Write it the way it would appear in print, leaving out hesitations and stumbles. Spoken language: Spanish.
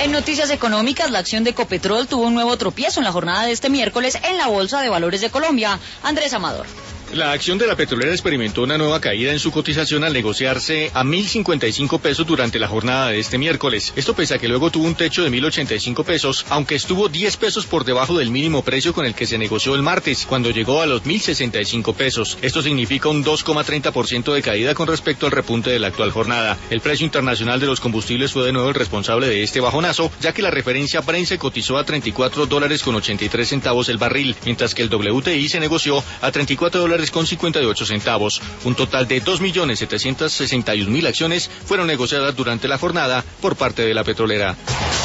En noticias económicas, la acción de Ecopetrol tuvo un nuevo tropiezo en la jornada de este miércoles en la Bolsa de Valores de Colombia. Andrés Amador. La acción de la petrolera experimentó una nueva caída en su cotización al negociarse a 1.055 pesos durante la jornada de este miércoles. Esto pese a que luego tuvo un techo de 1.085 pesos, aunque estuvo 10 pesos por debajo del mínimo precio con el que se negoció el martes, cuando llegó a los 1.065 pesos. Esto significa un 2,30% de caída con respecto al repunte de la actual jornada. El precio internacional de los combustibles fue de nuevo el responsable de este bajonazo, ya que la referencia Brent se cotizó a $34.83 el barril, mientras que el WTI se negoció a $34.58. Un total de 2.761.000 acciones fueron negociadas durante la jornada por parte de la petrolera.